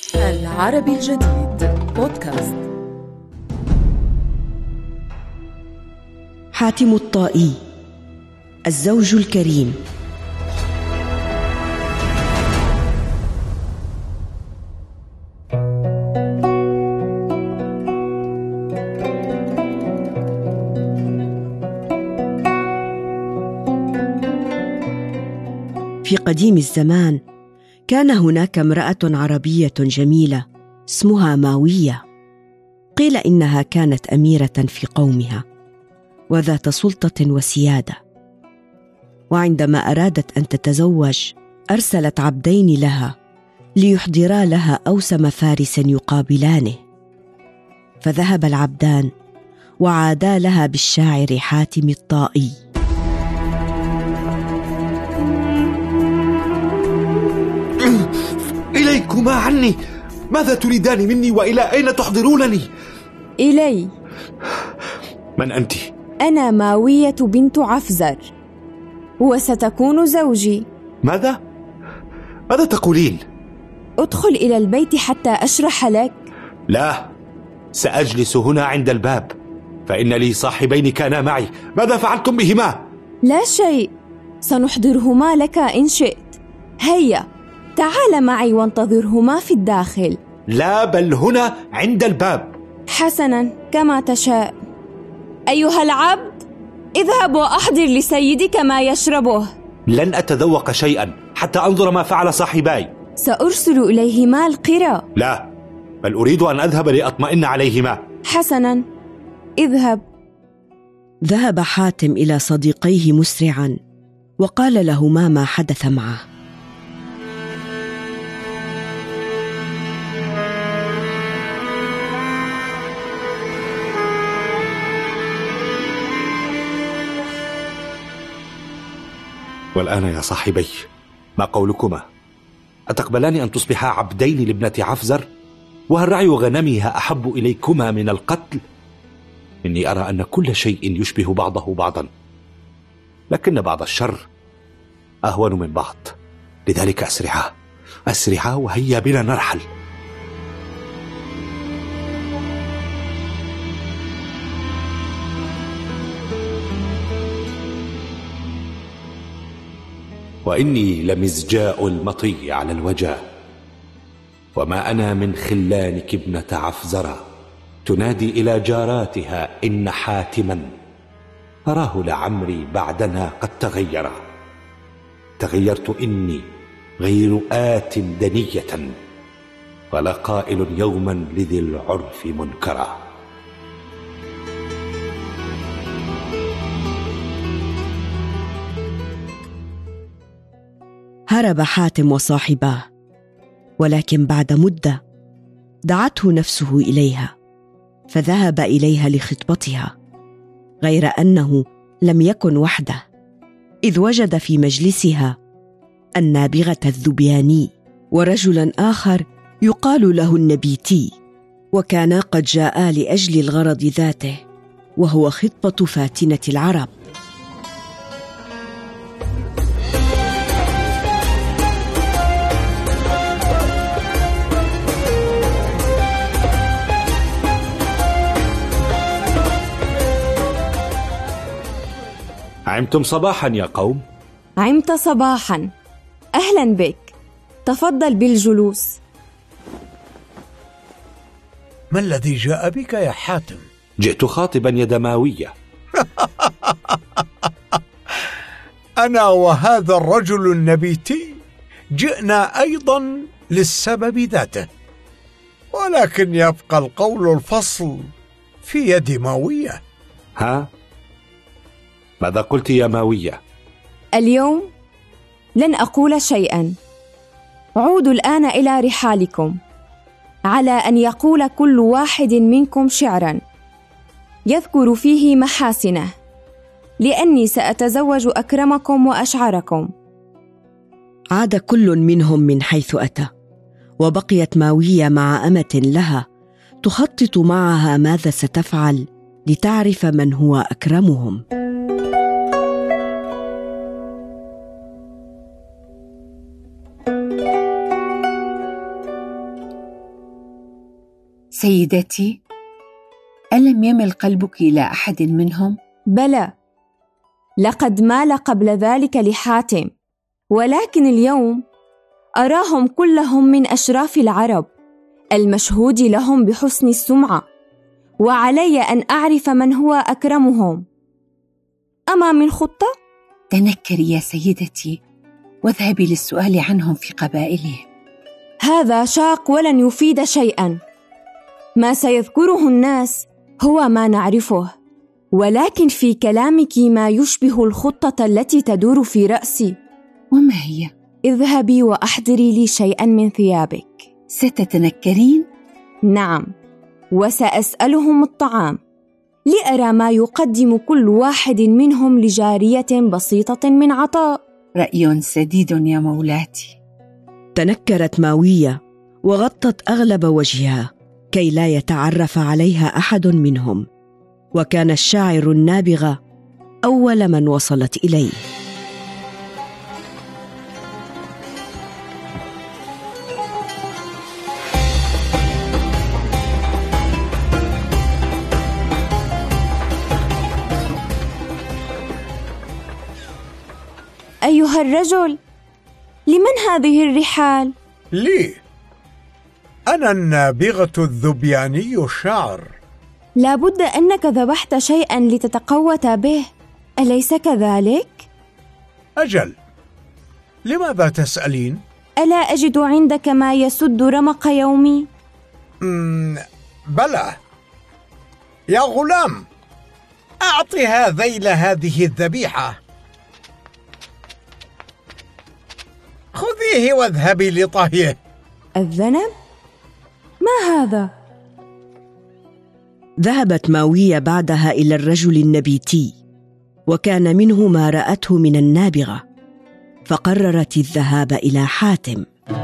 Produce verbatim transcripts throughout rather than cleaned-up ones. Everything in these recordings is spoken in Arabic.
العربي الجديد بودكاست. حاتم الطائي، الزوج الكريم. في قديم الزمان كان هناك امرأة عربية جميلة اسمها ماوية. قيل إنها كانت أميرة في قومها وذات سلطة وسيادة، وعندما أرادت أن تتزوج أرسلت عبدين لها ليحضرا لها أوسم فارس يقابلانه، فذهب العبدان وعادا لها بالشاعر حاتم الطائي. إليكما عني، ماذا تريدان مني وإلى أين تحضرونني؟ إلي. من أنت؟ أنا ماوية بنت عفزر، وستكون زوجي. ماذا؟ ماذا تقولين؟ ادخل إلى البيت حتى أشرح لك. لا، سأجلس هنا عند الباب، فإن لي صاحبين كانا معي. ماذا فعلتم بهما؟ لا شيء، سنحضرهما لك إن شئت. هيا تعال معي وانتظرهما في الداخل. لا، بل هنا عند الباب. حسنا، كما تشاء. أيها العبد، اذهب وأحضر لسيدك ما يشربه. لن أتذوق شيئا حتى أنظر ما فعل صاحباي. سأرسل إليهما القرى. لا، بل أريد أن أذهب لأطمئن عليهما. حسنا، اذهب. ذهب حاتم إلى صديقيه مسرعا وقال لهما ما حدث معه. والآن يا صاحبي، ما قولكما؟ أتقبلان أن تصبحا عبدين لابنة عفزر؟ وهل رعي غنمها أحب إليكما من القتل؟ إني أرى أن كل شيء يشبه بعضه بعضا، لكن بعض الشر أهون من بعض. لذلك أسرعا أسرعا وهيا بنا نرحل. وإني لمزجاء المطي على الوجه، وما أنا من خلانك ابنة عفزرة تنادي إلى جاراتها إن حاتما أراه لعمري بعدنا قد تغير. تغيرت إني غير آت دنية، ولا قائل يوما لذي العرف منكرا. هرب حاتم وصاحباه، ولكن بعد مدة دعته نفسه إليها فذهب إليها لخطبتها، غير أنه لم يكن وحده، إذ وجد في مجلسها النابغة الذبياني ورجلا آخر يقال له النبيتي، وكانا قد جاءا لأجل الغرض ذاته، وهو خطبة فاتنة العرب. عمتم صباحا يا قوم. عمت صباحا، أهلا بك، تفضل بالجلوس. ما الذي جاء بك يا حاتم؟ جئت خاطبا يد ماوية. أنا وهذا الرجل النبيتي جئنا أيضا للسبب ذاته، ولكن يبقى القول الفصل في يد ماوية. ها؟ ماذا قلت يا ماوية؟ اليوم لن أقول شيئا. عودوا الآن إلى رحالكم، على أن يقول كل واحد منكم شعرا يذكر فيه محاسنه، لأني سأتزوج أكرمكم وأشعركم. عاد كل منهم من حيث أتى، وبقيت ماوية مع أمة لها تخطط معها ماذا ستفعل لتعرف من هو أكرمهم. سيدتي، ألم يمل قلبك إلى أحد منهم؟ بلى، لقد مال قبل ذلك لحاتم، ولكن اليوم أراهم كلهم من أشراف العرب المشهود لهم بحسن السمعة، وعلي أن أعرف من هو أكرمهم. أما من خطة؟ تنكري يا سيدتي واذهبي للسؤال عنهم في قبائلهم. هذا شاق ولن يفيد شيئا. ما سيذكره الناس هو ما نعرفه، ولكن في كلامك ما يشبه الخطة التي تدور في رأسي. وما هي؟ اذهبي وأحضري لي شيئا من ثيابك. ستتنكرين؟ نعم، وسأسألهم الطعام لأرى ما يقدم كل واحد منهم لجارية بسيطة من عطاء. رأي سديد يا مولاتي. تنكرت ماوية وغطت أغلب وجهها كي لا يتعرف عليها أحد منهم، وكان الشاعر النابغة أول من وصلت إليه. أيها الرجل، لمن هذه الرحال؟ لي، أنا النابغة الذبياني الشاعر. لابد أنك ذبحت شيئا لتتقوت به، أليس كذلك؟ أجل، لماذا تسألين؟ ألا أجد عندك ما يسد رمق يومي؟ مم بلى. يا غلام، أعط هذيل هذه الذبيحة. خذيه واذهبي لطهيه. الذنب؟ ما هذا؟ ذهبت ماوية بعدها إلى الرجل النبيتي، وكان منه ما رأته من النابغة، فقررت الذهاب إلى حاتم.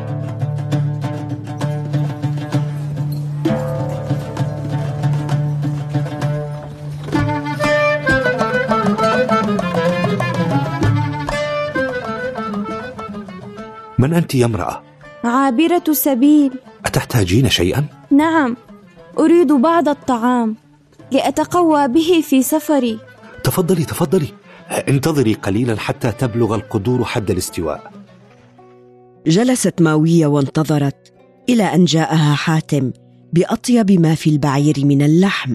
من أنت يا امرأة؟ عابرة سبيل. أتحتاجين شيئا؟ نعم، أريد بعض الطعام لأتقوى به في سفري. تفضلي تفضلي، انتظري قليلا حتى تبلغ القدور حد الاستواء. جلست ماوية وانتظرت إلى أن جاءها حاتم بأطيب ما في البعير من اللحم.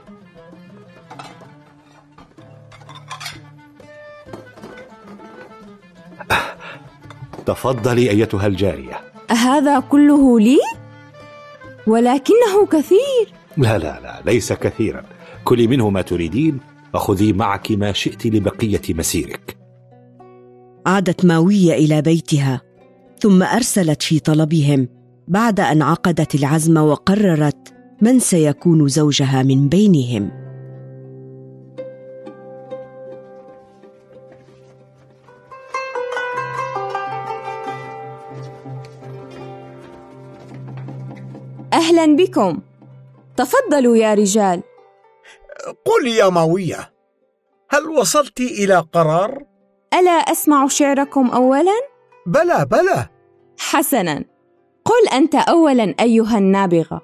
تفضلي أيتها الجارية. هذا كله لي؟ ولكنه كثير. لا لا لا، ليس كثيرا. كلي منه ما تريدين وخذي معك ما شئت لبقية مسيرك. عادت ماوية إلى بيتها، ثم أرسلت في طلبهم بعد أن عقدت العزم وقررت من سيكون زوجها من بينهم. أهلا بكم، تفضلوا يا رجال. قولي يا ماوية، هل وصلت إلى قرار؟ ألا أسمع شعركم أولا؟ بلى بلى. حسنا، قل أنت أولا أيها النابغة.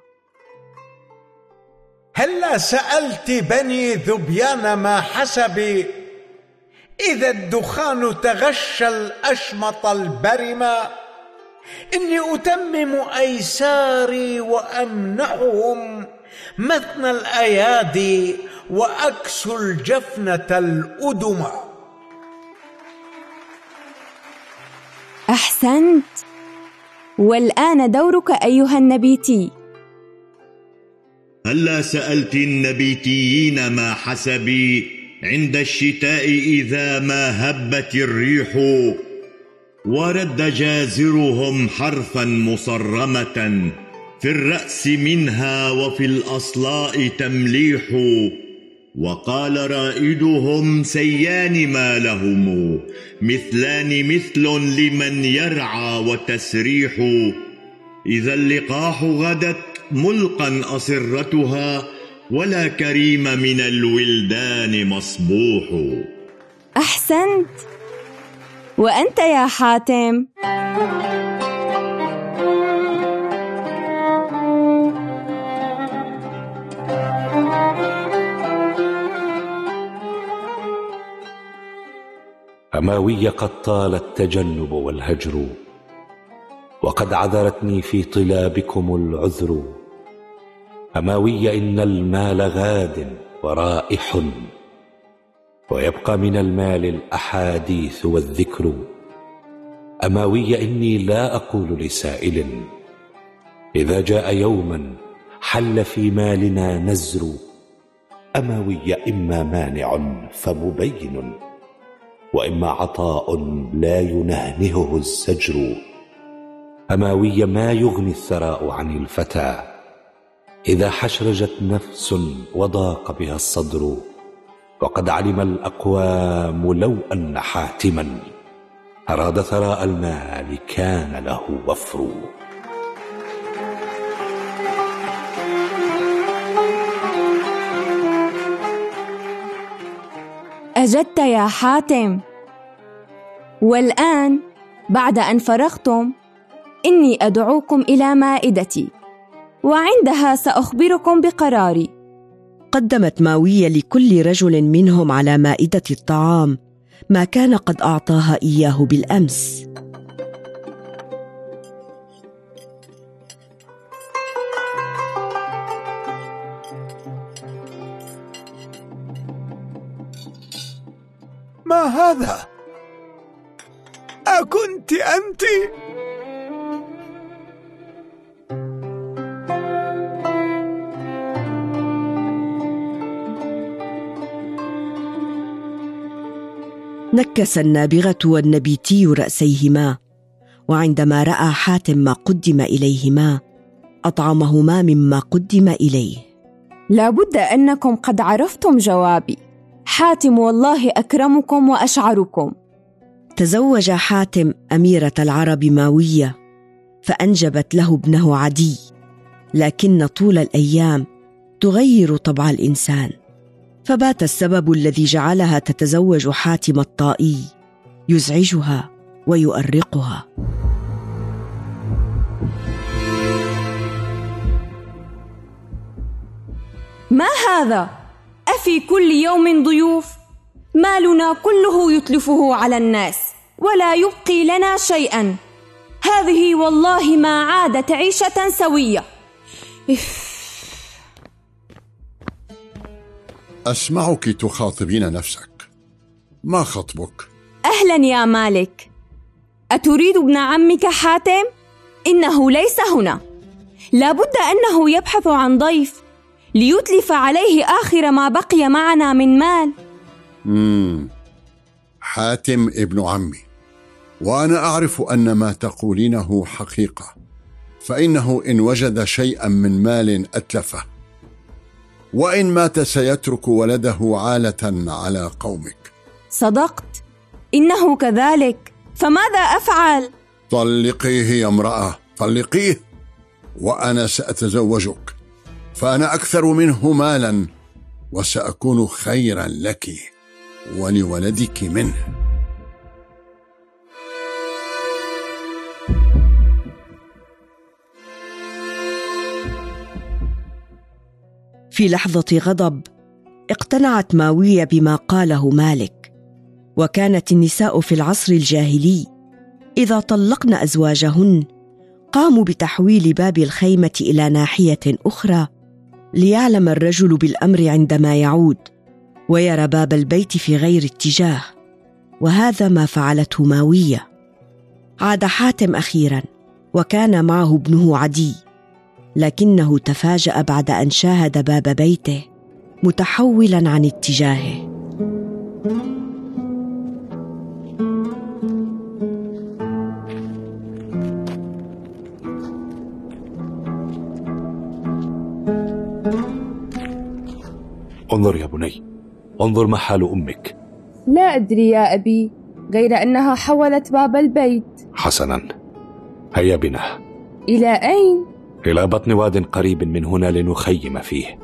هلا سألت بني ذبيان ما حسبي إذا الدخان تغشى الأشمط البرما، إني أتمم أيساري وأمنحهم مثنى الأيادي وأكسو الجفنة الأدمى. أحسنت، والآن دورك أيها النبيتي. هلا سألت النبيتيين ما حسبي عند الشتاء إذا ما هبت الريح، ورد جازرهم حرفا مصرمة في الرأس منها وفي الأصلاء تمليح، وقال رائدهم سيان ما لهم مثلان مثل لمن يرعى وتسريح، إذا اللقاح غدت ملقا أصرتها ولا كريم من الولدان مصبوح. أحسنت، وأنت يا حاتم؟ أماوية قد طال التجنب والهجر، وقد عذرتني في طلابكم العذر. أماوية إن المال غاد ورائح، ويبقى من المال الأحاديث والذكر. أماوية إني لا أقول لسائل إذا جاء يوما حل في مالنا نزر. أماوية إما مانع فمبين، وإما عطاء لا ينهنهه الزجر. أماوية ما يغني الثراء عن الفتى إذا حشرجت نفس وضاق بها الصدر. وقد علم الأقوام لو أن حاتما أراد ثراء المال كان له وفر. أجدت يا حاتم. والآن بعد أن فرغتم إني أدعوكم إلى مائدتي، وعندها سأخبركم بقراري. قدمت ماوية لكل رجل منهم على مائدة الطعام ما كان قد أعطاها إياه بالأمس. ما هذا؟ أكنت أنت؟ نكس النابغة والنبيتي رأسيهما، وعندما رأى حاتم ما قدم إليهما أطعمهما مما قدم إليه. لابد أنكم قد عرفتم جوابي. حاتم والله أكرمكم وأشعركم. تزوج حاتم أميرة العرب ماوية، فأنجبت له ابنه عدي، لكن طول الأيام تغير طبع الإنسان، فبات السبب الذي جعلها تتزوج حاتم الطائي يزعجها ويؤرقها. ما هذا؟ أفي كل يوم ضيوف؟ مالنا كله يتلفه على الناس ولا يبقي لنا شيئا. هذه والله ما عادت عيشة سوية. أسمعك تخاطبين نفسك، ما خطبك؟ أهلا يا مالك. أتريد ابن عمك حاتم؟ إنه ليس هنا. لابد أنه يبحث عن ضيف ليتلف عليه آخر ما بقي معنا من مال. مم. حاتم ابن عمي، وأنا أعرف أن ما تقولينه حقيقة، فإنه إن وجد شيئا من مال أتلفه، وإن مات سيترك ولده عالة على قومك. صدقت، إنه كذلك، فماذا أفعل؟ طلقيه يا امرأة، طلقيه، وأنا سأتزوجك، فأنا أكثر منه مالا وسأكون خيرا لك ولولدك منه. في لحظة غضب اقتنعت ماوية بما قاله مالك. وكانت النساء في العصر الجاهلي إذا طلقن أزواجهن قاموا بتحويل باب الخيمة إلى ناحية أخرى ليعلم الرجل بالأمر عندما يعود ويرى باب البيت في غير اتجاه، وهذا ما فعلته ماوية. عاد حاتم أخيرا وكان معه ابنه عدي، لكنه تفاجأ بعد أن شاهد باب بيته متحولا عن اتجاهه. انظر يا بني، انظر ما حال أمك. لا أدري يا أبي، غير أنها حولت باب البيت. حسنا، هيا بنا. إلى أين؟ إلى بطن واد قريب من هنا لنخيم فيه.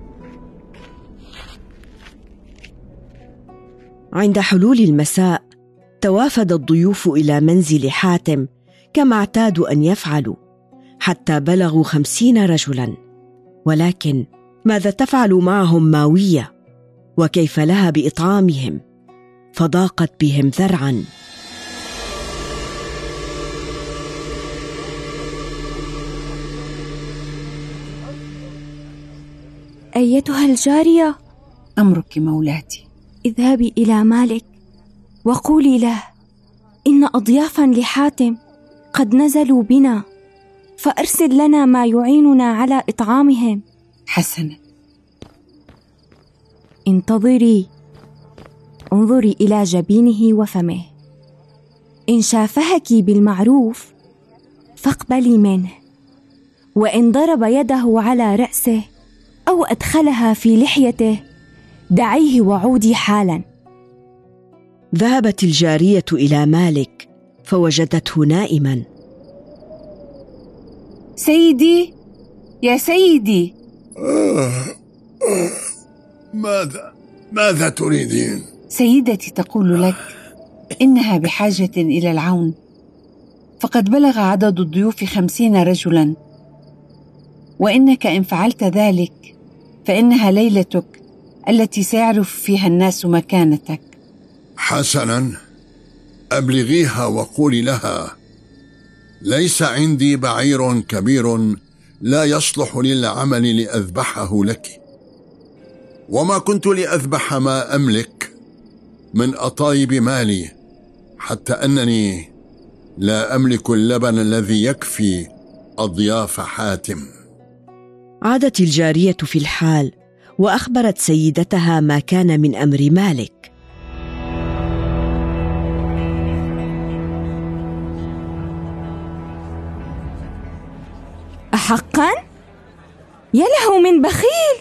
عند حلول المساء توافد الضيوف إلى منزل حاتم كما اعتادوا أن يفعلوا، حتى بلغوا خمسين رجلاً. ولكن ماذا تفعل معهم ماوية؟ وكيف لها بإطعامهم؟ فضاقت بهم ذرعا. أيتها الجارية، أمرك مولاتي. اذهبي إلى مالك وقولي له إن أضيافا لحاتم قد نزلوا بنا، فأرسل لنا ما يعيننا على إطعامهم. حسنا. انتظري، انظري إلى جبينه وفمه، إن شافهك بالمعروف فاقبلي منه، وإن ضرب يده على رأسه أو أدخلها في لحيته دعيه وعودي حالا. ذهبت الجارية إلى مالك فوجدته نائما. سيدي، يا سيدي. آه آه ماذا ماذا تريدين؟ سيدتي تقول لك إنها بحاجة إلى العون، فقد بلغ عدد الضيوف خمسين رجلا، وإنك إن فعلت ذلك فإنها ليلتك التي سيعرف فيها الناس مكانتك. حسنا، أبلغيها وقولي لها ليس عندي بعير كبير لا يصلح للعمل لأذبحه لك، وما كنت لأذبح ما أملك من أطايب مالي، حتى أنني لا أملك اللبن الذي يكفي أضياف حاتم. عادت الجارية في الحال وأخبرت سيدتها ما كان من أمر مالك. أحقا؟ يا له من بخيل!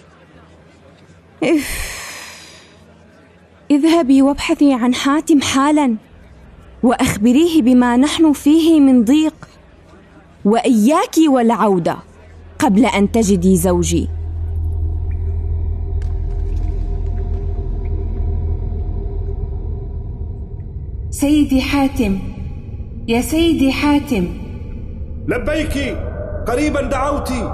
اذهبي وابحثي عن حاتم حالا، وأخبريه بما نحن فيه من ضيق، وإياك والعودة قبل أن تجدي زوجي. سيدي حاتم، يا سيدي حاتم. لبيك، قريبا دعوتي.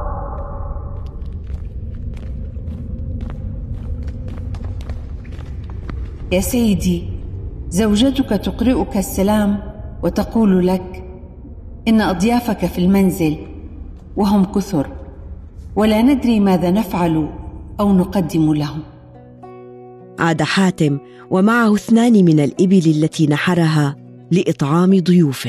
يا سيدي، زوجتك تقرئك السلام وتقول لك إن أضيافك في المنزل وهم كثر، ولا ندري ماذا نفعل أو نقدم لهم. عاد حاتم ومعه اثنان من الإبل التي نحرها لإطعام ضيوفه.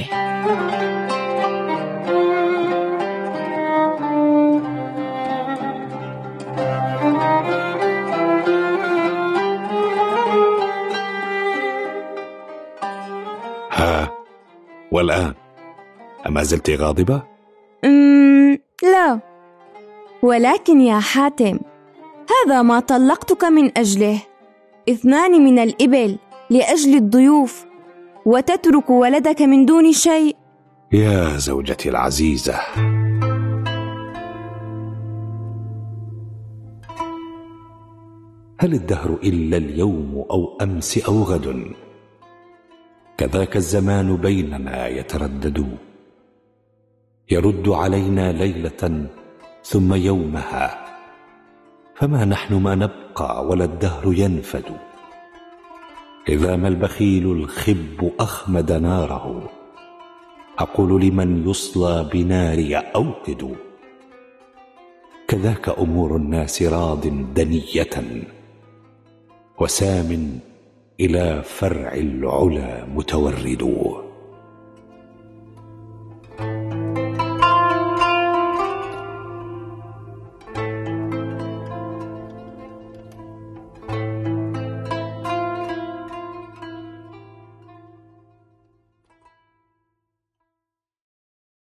ها، والآن أما زلت غاضبة؟ أمم لا، ولكن يا حاتم، هذا ما طلقتك من أجله، اثنان من الإبل لأجل الضيوف، وتترك ولدك من دون شيء. يا زوجتي العزيزة، هل الدهر إلا اليوم أو أمس أو غد؟ كذاك الزمان بيننا يتردد، يرد علينا ليلة ثم يومها، فما نحن ما نبقى ولا الدهر ينفد. إذا ما البخيل الخب أخمد ناره، أقول لمن يصلى بناري أوقد. كذاك أمور الناس راض دنية، وسام إلى فرع العلا متورد.